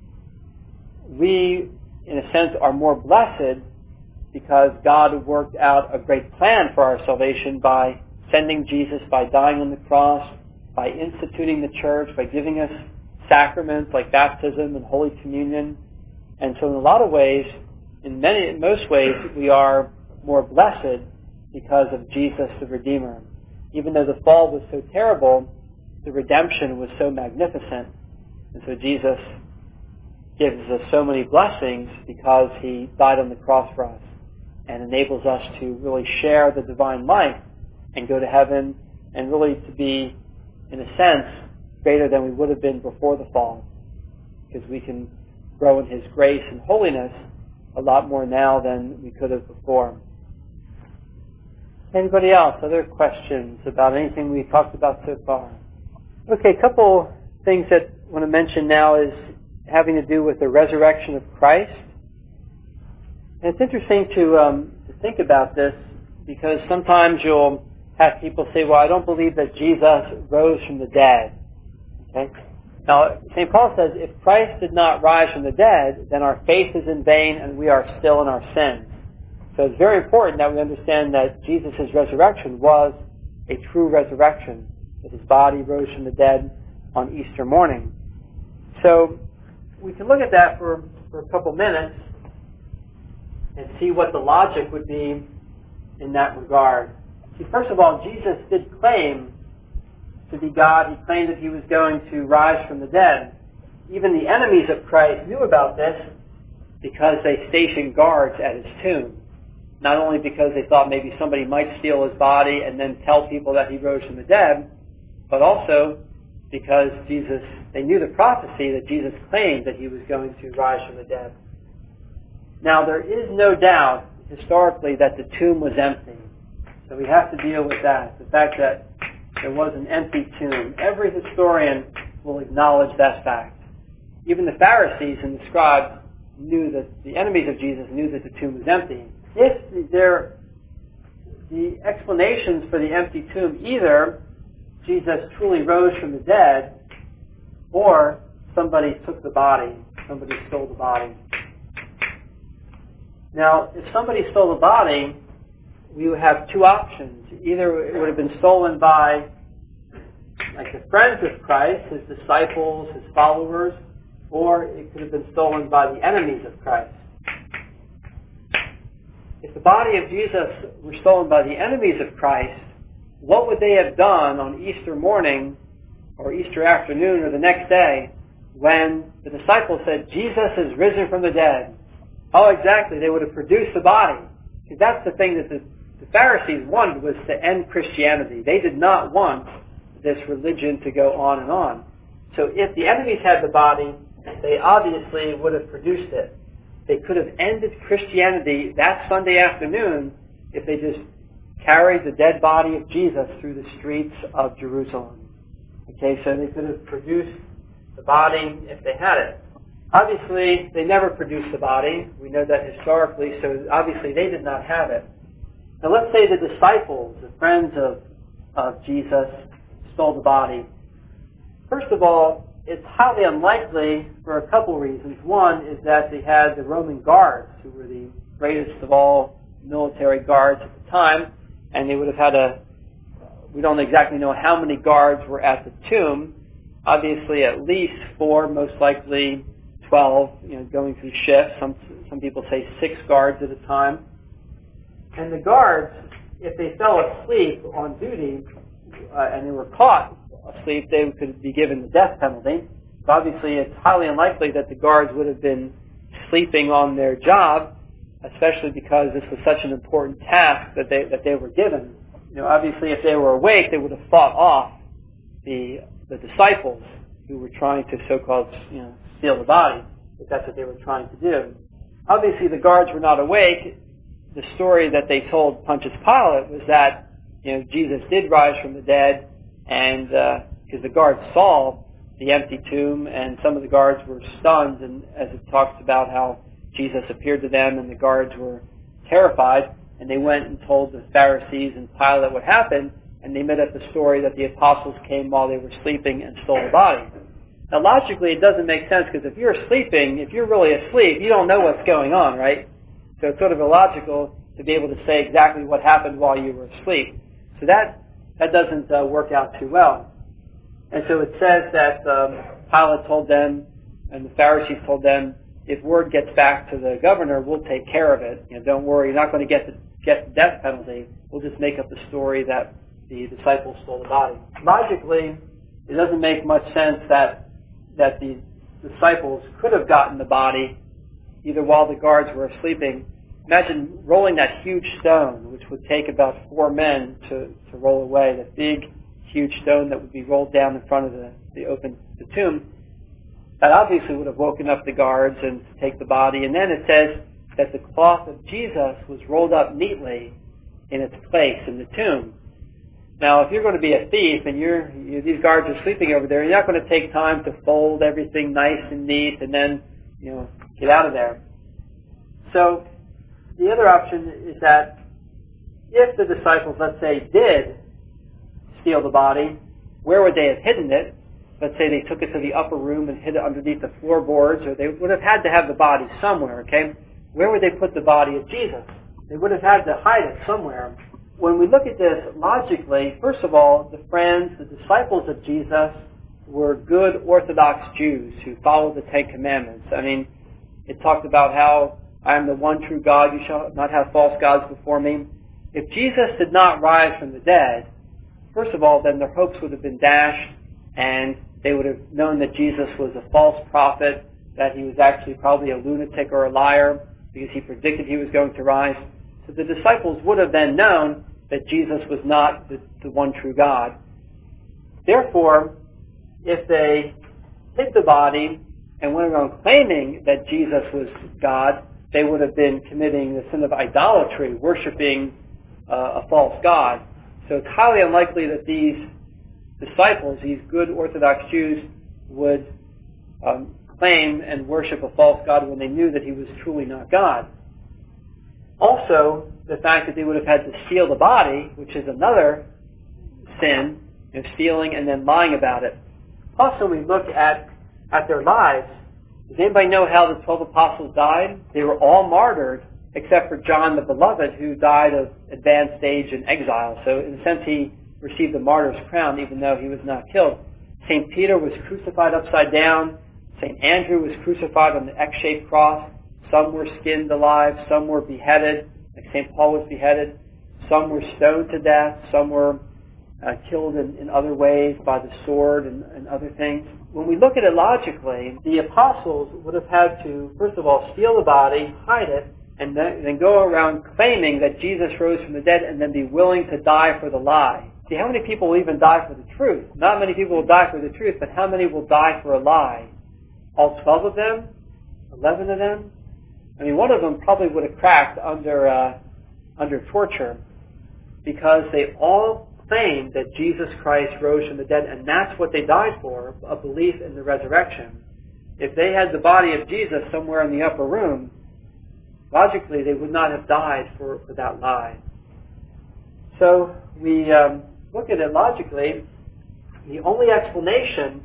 we, in a sense, are more blessed because God worked out a great plan for our salvation by sending Jesus, by dying on the cross, by instituting the church, by giving us sacraments like baptism and Holy Communion. And so in a lot of ways, in most ways, we are more blessed because of Jesus the Redeemer. Even though the fall was so terrible, the redemption was so magnificent. And so Jesus gives us so many blessings because He died on the cross for us and enables us to really share the divine life and go to heaven and really to be, in a sense, greater than we would have been before the fall, because we can grow in His grace and holiness a lot more now than we could have before. Anybody else? Other questions about anything we talked about so far? Okay, a couple things that I want to mention now is having to do with the resurrection of Christ. And it's interesting to think about this, because sometimes you'll have people say, well, I don't believe that Jesus rose from the dead. Okay? Now, St. Paul says, if Christ did not rise from the dead, then our faith is in vain and we are still in our sins. So it's very important that we understand that Jesus' resurrection was a true resurrection, that His body rose from the dead on Easter morning. So we can look at that for a couple minutes and see what the logic would be in that regard. See, first of all, Jesus did claim to be God. He claimed that He was going to rise from the dead. Even the enemies of Christ knew about this because they stationed guards at His tomb. Not only because they thought maybe somebody might steal His body and then tell people that He rose from the dead, but also because they knew the prophecy that Jesus claimed that He was going to rise from the dead. Now, there is no doubt historically that the tomb was empty. So we have to deal with that. The fact that there was an empty tomb. Every historian will acknowledge that fact. Even the Pharisees and the scribes knew that the enemies of Jesus knew that the tomb was empty. If the explanations for the empty tomb, either Jesus truly rose from the dead, or somebody took the body, somebody stole the body. Now, if somebody stole the body, we would have two options. Either it would have been stolen by the friends of Christ, His disciples, His followers, or it could have been stolen by the enemies of Christ. if the body of Jesus were stolen by the enemies of Christ, what would they have done on Easter morning or Easter afternoon or the next day when the disciples said, Jesus is risen from the dead? Oh, exactly. They would have produced the body. Because that's the thing that the Pharisees wanted, was to end Christianity. They did not want this religion to go on and on. So if the enemies had the body, they obviously would have produced it. They could have ended Christianity that Sunday afternoon if they just carried the dead body of Jesus through the streets of Jerusalem. Okay, so they could have produced the body if they had it. Obviously, they never produced the body. We know that historically, so obviously they did not have it. Now let's say the disciples, the friends of Jesus, stole the body. First of all, it's highly unlikely for a couple reasons. One is that they had the Roman guards, who were the greatest of all military guards at the time, and they would have had we don't exactly know how many guards were at the tomb. Obviously at least 4, most likely 12, going through shifts. Some people say 6 guards at a time. And the guards, if they fell asleep on duty, and they were caught asleep, they could be given the death penalty. So obviously it's highly unlikely that the guards would have been sleeping on their job, especially because this was such an important task that they were given. Obviously if they were awake, they would have fought off the disciples who were trying to so-called steal the body, if that's what they were trying to do. Obviously the guards were not awake. The story that they told Pontius Pilate was that Jesus did rise from the dead, and because the guards saw the empty tomb, and some of the guards were stunned, and as it talks about how Jesus appeared to them, and the guards were terrified, and they went and told the Pharisees and Pilate what happened, and they made up the story that the apostles came while they were sleeping and stole the body. Now logically it doesn't make sense, because if you're sleeping, if you're really asleep, you don't know what's going on, right? So it's sort of illogical to be able to say exactly what happened while you were asleep. So that doesn't work out too well. And so it says that Pilate told them, and the Pharisees told them, if word gets back to the governor, we'll take care of it. Don't worry, you're not going to get the death penalty. We'll just make up the story that the disciples stole the body. Logically, it doesn't make much sense that the disciples could have gotten the body either while the guards were sleeping. Imagine rolling that huge stone, which would take about 4 men to roll away, that big, huge stone that would be rolled down in front of the tomb. That obviously would have woken up the guards and to take the body. And then it says that the cloth of Jesus was rolled up neatly in its place in the tomb. Now, if you're going to be a thief and these guards are sleeping over there, you're not going to take time to fold everything nice and neat and then, get out of there. So the other option is that if the disciples, let's say, did steal the body, where would they have hidden it? Let's say they took it to the upper room and hid it underneath the floorboards, or they would have had to have the body somewhere, okay? Where would they put the body of Jesus? They would have had to hide it somewhere. When we look at this logically, first of all, the disciples of Jesus were good Orthodox Jews who followed the 10 Commandments. I mean, it talked about how I am the one true God, you shall not have false gods before me. If Jesus did not rise from the dead, first of all, then their hopes would have been dashed, and they would have known that Jesus was a false prophet, that he was actually probably a lunatic or a liar, because he predicted he was going to rise. So the disciples would have then known that Jesus was not the one true God. Therefore, if they hid the body and went around claiming that Jesus was God, they would have been committing the sin of idolatry, worshiping a false god. So it's highly unlikely that these disciples, these good Orthodox Jews, would claim and worship a false god when they knew that he was truly not God. Also, the fact that they would have had to steal the body, which is another sin, stealing and then lying about it. Also, we look at their lives. Does anybody know how the 12 apostles died? They were all martyred, except for John the Beloved, who died of advanced age in exile. So in a sense, he received the martyr's crown, even though he was not killed. St. Peter was crucified upside down. St. Andrew was crucified on the X-shaped cross. Some were skinned alive. Some were beheaded. Like St. Paul was beheaded. Some were stoned to death. Some were killed in other ways by the sword and other things. When we look at it logically, the apostles would have had to, first of all, steal the body, hide it, and then go around claiming that Jesus rose from the dead and then be willing to die for the lie. See, how many people will even die for the truth? Not many people will die for the truth, but how many will die for a lie? All 12 of them? 11 of them? I mean, one of them probably would have cracked under torture, because they all claimed that Jesus Christ rose from the dead, and that's what they died for, a belief in the resurrection. If they had the body of Jesus somewhere in the upper room, logically they would not have died for that lie. So we look at it logically. The only explanation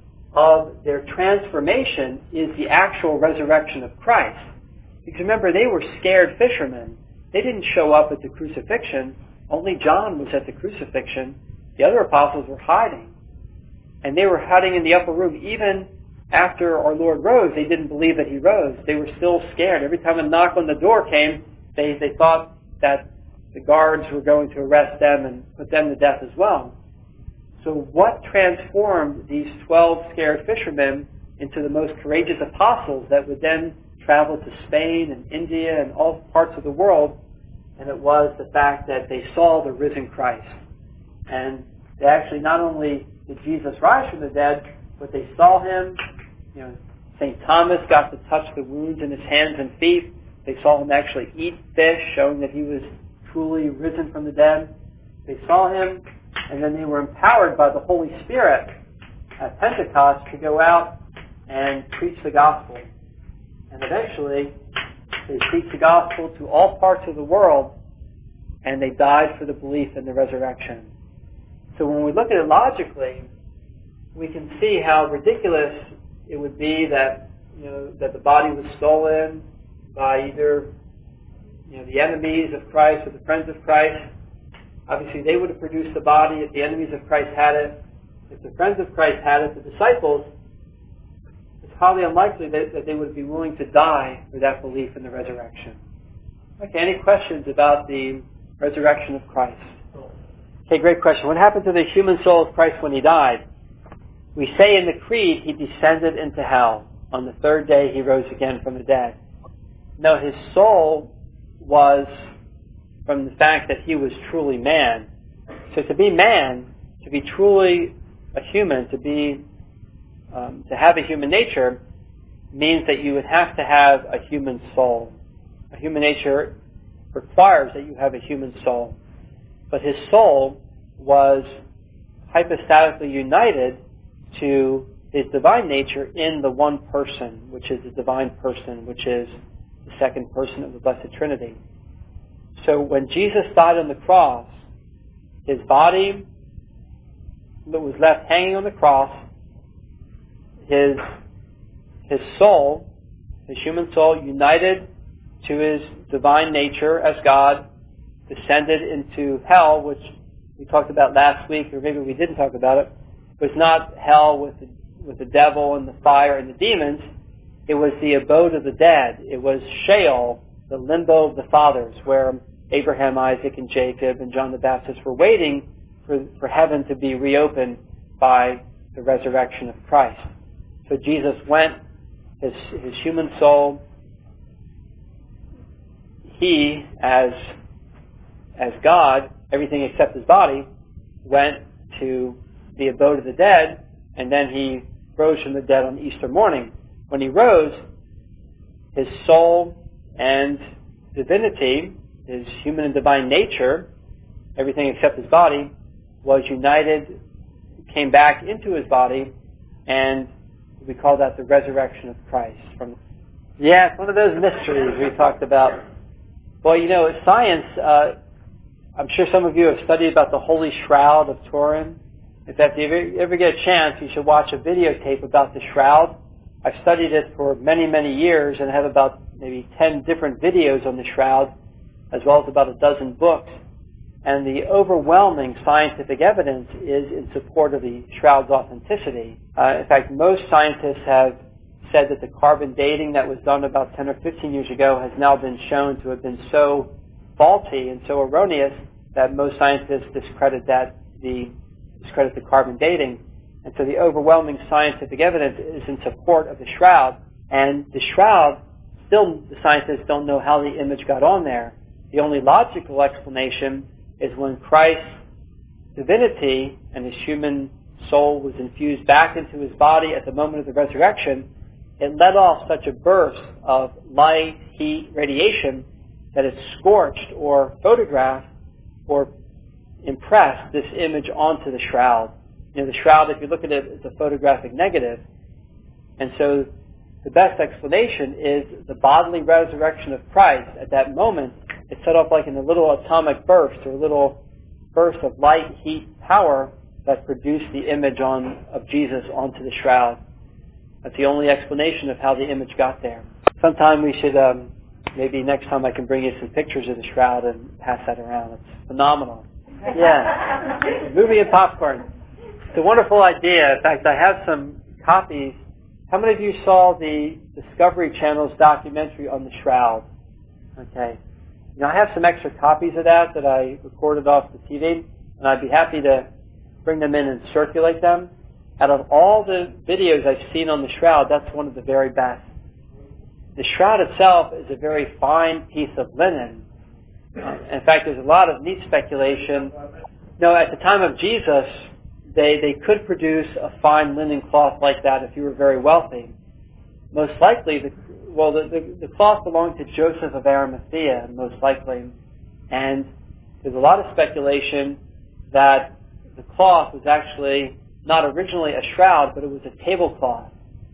of their transformation is the actual resurrection of Christ. Because remember, they were scared fishermen. They didn't show up at the crucifixion. Only John was at the crucifixion. The other apostles were hiding. And they were hiding in the upper room. Even after our Lord rose, they didn't believe that he rose. They were still scared. Every time a knock on the door came, they thought that the guards were going to arrest them and put them to death as well. So what transformed these 12 scared fishermen into the most courageous apostles that would then travel to Spain and India and all parts of the world? And it was the fact that they saw the risen Christ. And they actually not only did Jesus rise from the dead, but they saw him. You know, St. Thomas got to touch the wounds in his hands and feet. They saw him actually eat fish, showing that he was truly risen from the dead. They saw him, and then they were empowered by the Holy Spirit at Pentecost to go out and preach the gospel. And eventually, they preached the gospel to all parts of the world, and they died for the belief in the resurrection. So when we look at it logically, we can see how ridiculous it would be that that the body was stolen by either the enemies of Christ or the friends of Christ. Obviously, they would have produced the body if the enemies of Christ had it. If the friends of Christ had it, the disciples, it's highly unlikely that they would be willing to die for that belief in the resurrection. Okay, any questions about the resurrection of Christ? Okay, great question. What happened to the human soul of Christ when he died? We say in the Creed, he descended into hell. On the third day, he rose again from the dead. No, his soul was from the fact that he was truly man. So to be man, to be truly a human, to have a human nature, means that you would have to have a human soul. A human nature requires that you have a human soul. But his soul was hypostatically united to his divine nature in the one person, which is the divine person, which is the second person of the Blessed Trinity. So when Jesus died on the cross, his body that was left hanging on the cross, his soul, his human soul, united to his divine nature as God, descended into hell, which we talked about last week, or maybe we didn't talk about it. It was not hell with the devil and the fire and the demons. It was the abode of the dead. It was Sheol, the limbo of the fathers, where Abraham, Isaac, and Jacob and John the Baptist were waiting for heaven to be reopened by the resurrection of Christ. So Jesus went, his human soul, he, as God, everything except his body, went to the abode of the dead, and then he rose from the dead on Easter morning. When he rose, his soul and divinity, his human and divine nature, everything except his body, was united, came back into his body, and we call that the resurrection of Christ. It's one of those mysteries we talked about. Well, science, I'm sure some of you have studied about the Holy Shroud of Turin. In fact, if you ever get a chance, you should watch a videotape about the Shroud. I've studied it for many, many years and have about maybe 10 different videos on the Shroud, as well as about a dozen books. And the overwhelming scientific evidence is in support of the Shroud's authenticity. In fact, most scientists have said that the carbon dating that was done about 10 or 15 years ago has now been shown to have been so faulty and so erroneous that most scientists discredit the carbon dating. And so the overwhelming scientific evidence is in support of the shroud. And the shroud, still the scientists don't know how the image got on there. The only logical explanation is when Christ's divinity and his human soul was infused back into his body at the moment of the resurrection, it let off such a burst of light, heat, radiation that it scorched or photographed or impressed this image onto the shroud. The shroud, if you look at it, is a photographic negative. And so the best explanation is the bodily resurrection of Christ. At that moment, it set off like in a little atomic burst or a little burst of light, heat, power that produced the image of Jesus onto the shroud. That's the only explanation of how the image got there. Sometime we should, maybe next time I can bring you some pictures of the shroud and pass that around. It's phenomenal. Yeah. Movie and popcorn. It's a wonderful idea. In fact, I have some copies. How many of you saw the Discovery Channel's documentary on the shroud? Okay. I have some extra copies of that I recorded off the TV, and I'd be happy to bring them in and circulate them. Out of all the videos I've seen on the shroud, that's one of the very best. The shroud itself is a very fine piece of linen. In fact, there's a lot of neat speculation. At the time of Jesus, they could produce a fine linen cloth like that if you were very wealthy. Most likely, the cloth belonged to Joseph of Arimathea, most likely. And there's a lot of speculation that the cloth was actually not originally a shroud, but it was a tablecloth.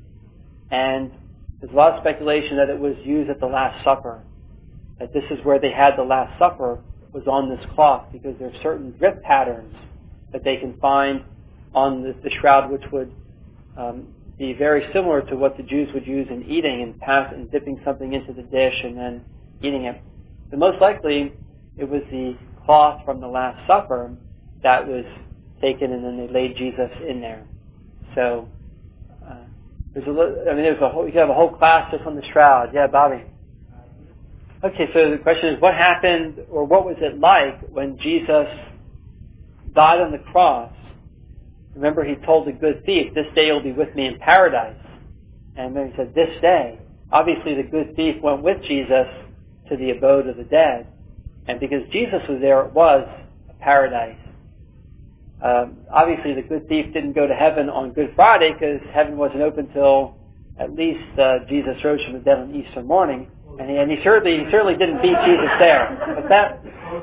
And there's a lot of speculation that it was used at the Last Supper. That this is where they had the Last Supper, was on this cloth, because there are certain drip patterns that they can find on the shroud, which would be very similar to what the Jews would use in eating and dipping something into the dish and then eating it. So most likely, it was the cloth from the Last Supper that was taken, and then they laid Jesus in there. So you could have a whole class just on the shroud. Yeah, Bobby. Okay, so the question is, what happened, or what was it like when Jesus died on the cross? Remember, he told the good thief, "This day you'll be with me in paradise." And then he said, "This day." Obviously, the good thief went with Jesus to the abode of the dead. And because Jesus was there, it was a paradise. Obviously, the good thief didn't go to heaven on Good Friday, because heaven wasn't open till at least Jesus rose from the dead on Easter morning. And he certainly didn't beat Jesus there. But that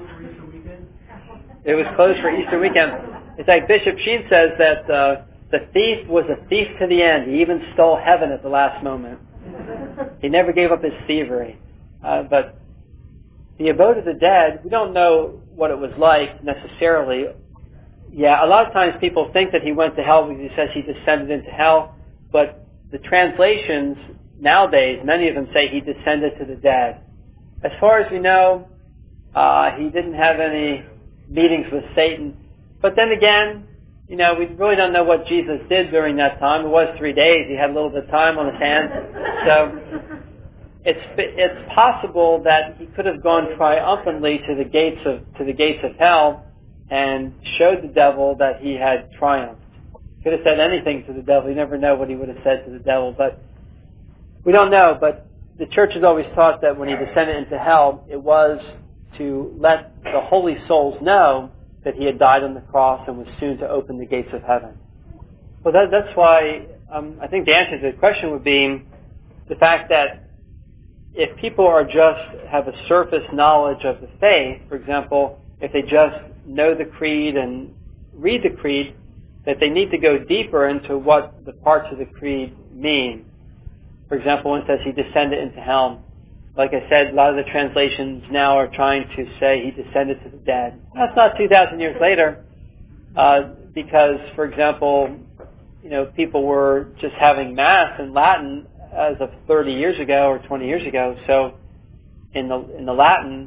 it was closed for Easter weekend. In fact, Bishop Sheen says that the thief was a thief to the end. He even stole heaven at the last moment. He never gave up his thievery. But the abode of the dead, we don't know what it was like necessarily. Yeah, a lot of times people think that he went to hell because he says he descended into hell. But the translations nowadays, many of them say he descended to the dead. As far as we know, he didn't have any meetings with Satan. But then again, we really don't know what Jesus did during that time. It was 3 days. He had a little bit of time on his hands. So it's possible that he could have gone triumphantly to the gates of hell and showed the devil that he had triumphed. Could have said anything to the devil. You never know what he would have said to the devil, but we don't know. But the church has always taught that when he descended into hell, it was to let the holy souls know that he had died on the cross and was soon to open the gates of heaven. Well, that's why I think the answer to the question would be the fact that if people have a surface knowledge of the faith, for example, if they just know the creed and read the creed, that they need to go deeper into what the parts of the creed mean. For example, when it says he descended into hell, like I said, a lot of the translations now are trying to say he descended to the dead. That's not 2,000 years later, because, for example, people were just having Mass in Latin as of 30 years ago or 20 years ago. So in the Latin,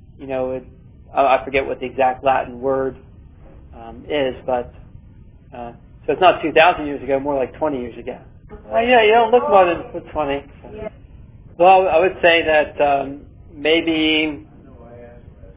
I forget what the exact Latin word is, but so it's not 2,000 years ago, more like 20 years ago. You don't look more than 20. So. Well, I would say that maybe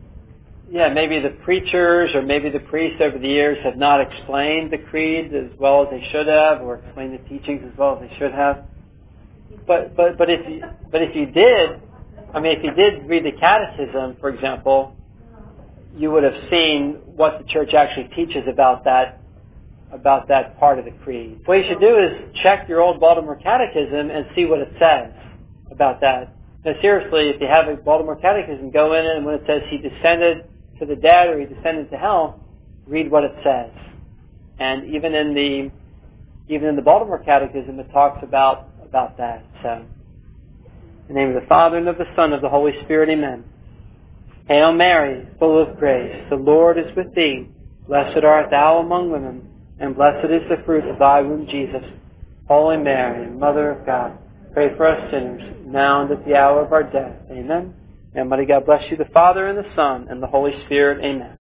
maybe the preachers or maybe the priests over the years have not explained the creed as well as they should have, or explained the teachings as well as they should have. But if you did, if you did read the Catechism, for example, you would have seen what the Church actually teaches about that part of the creed. What you should do is check your old Baltimore Catechism and see what it says about that. Now, seriously, if you have a Baltimore Catechism, go in it, and when it says he descended to the dead or he descended to hell, read what it says. And even in the Baltimore Catechism, it talks about that. So, in the name of the Father, and of the Son, and of the Holy Spirit, amen. Hail Mary, full of grace, the Lord is with thee. Blessed art thou among women, and blessed is the fruit of thy womb, Jesus. Holy Mary, Mother of God, pray for us sinners, now and at the hour of our death. Amen. And mighty God bless you, the Father, and the Son, and the Holy Spirit. Amen.